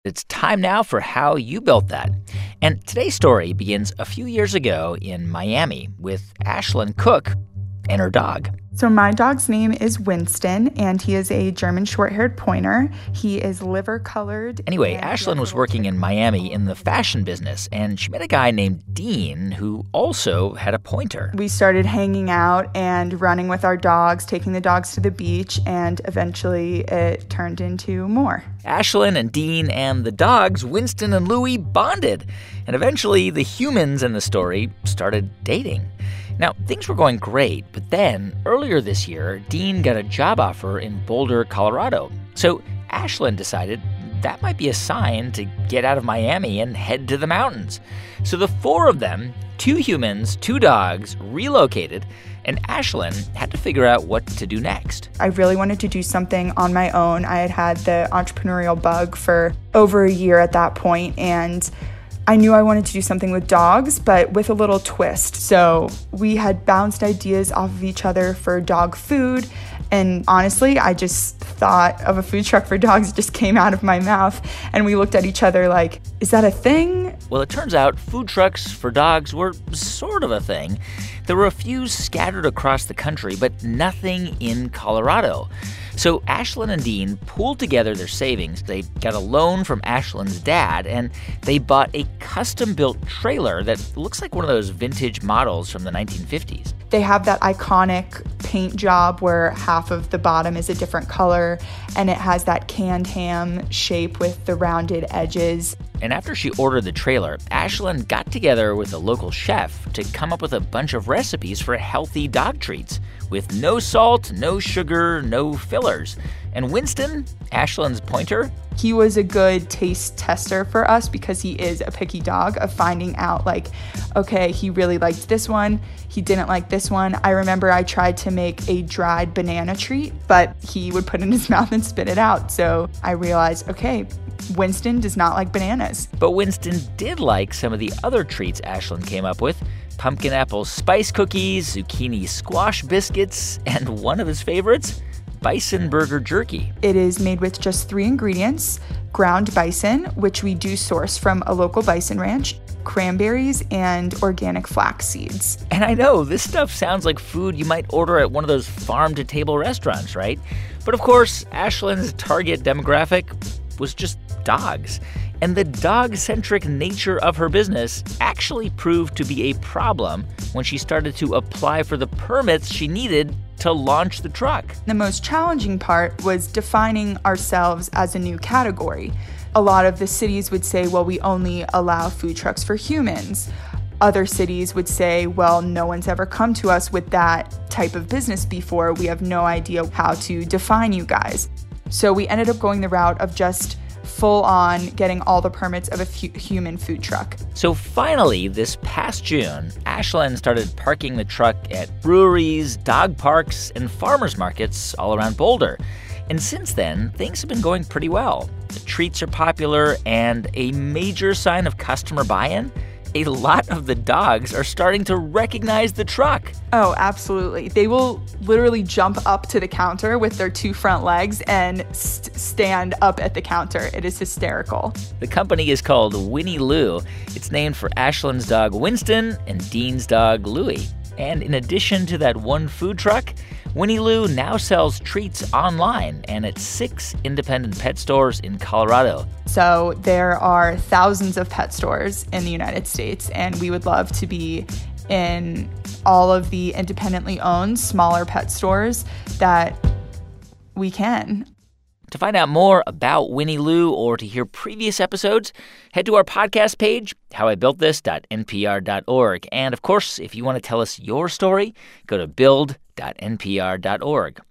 It's time now for How You Built That. And today's story begins a few years ago in Miami with Ashlyn Cook and her dog. So my dog's name is Winston, and he is a German short-haired pointer. He is liver-colored. Anyway, Ashlyn was working in Miami in the fashion business, and she met a guy named Dean who also had a pointer. We started hanging out and running with our dogs, taking the dogs to the beach, and eventually it turned into more. Ashlyn and Dean and the dogs, Winston and Louie, bonded. And eventually the humans in the story started dating. Now, things were going great, but then earlier this year, Dean got a job offer in Boulder, Colorado. So Ashlyn decided that might be a sign to get out of Miami and head to the mountains. So the four of them, 2 humans, 2 dogs, relocated, and Ashlyn had to figure out what to do next. I really wanted to do something on my own. I had the entrepreneurial bug for over a year at that point, and I knew I wanted to do something with dogs, but with a little twist. So we had bounced ideas off of each other for dog food. And honestly, I just thought of a food truck for dogs. It just came out of my mouth. And we looked at each other like, is that a thing? Well, it turns out food trucks for dogs were sort of a thing. There were a few scattered across the country, but nothing in Colorado. So Ashlyn and Dean pooled together their savings. They got a loan from Ashlyn's dad, and they bought a custom-built trailer that looks like one of those vintage models from the 1950s. They have that iconic paint job where half of the bottom is a different color, and it has that canned ham shape with the rounded edges. And after she ordered the trailer, Ashlyn got together with a local chef to come up with a bunch of recipes for healthy dog treats with no salt, no sugar, no fillers. And Winston, Ashlyn's pointer, he was a good taste tester for us because he is a picky dog, of finding out like, okay, he really liked this one, he didn't like this one. I remember I tried to make a dried banana treat, but he would put it in his mouth and spit it out. So I realized, okay, Winston does not like bananas. But Winston did like some of the other treats Ashlyn came up with: pumpkin apple spice cookies, zucchini squash biscuits, and one of his favorites, bison burger jerky. It is made with just 3 ingredients: ground bison, which we do source from a local bison ranch, cranberries, and organic flax seeds. And I know this stuff sounds like food you might order at one of those farm-to-table restaurants, right? But of course, Ashlyn's target demographic was just dogs. And the dog-centric nature of her business actually proved to be a problem when she started to apply for the permits she needed to launch the truck. The most challenging part was defining ourselves as a new category. A lot of the cities would say, well, we only allow food trucks for humans. Other cities would say, well, no one's ever come to us with that type of business before. We have no idea how to define you guys. So we ended up going the route of just full on getting all the permits of a human food truck. So finally, this past June, Ashlyn started parking the truck at breweries, dog parks, and farmers markets all around Boulder. And since then, things have been going pretty well. The treats are popular, and a major sign of customer buy-in, a lot of the dogs are starting to recognize the truck. Oh, absolutely. They will literally jump up to the counter with their 2 front legs and stand up at the counter. It is hysterical. The company is called Winnie Lou. It's named for Ashlyn's dog Winston and Dean's dog Louie. And in addition to that one food truck, Winnie Lou now sells treats online and at 6 independent pet stores in Colorado. So there are thousands of pet stores in the United States, and we would love to be in all of the independently owned smaller pet stores that we can. To find out more about Winnie Lou or to hear previous episodes, head to our podcast page, howibuiltthis.npr.org. And of course, if you want to tell us your story, go to build.npr.org.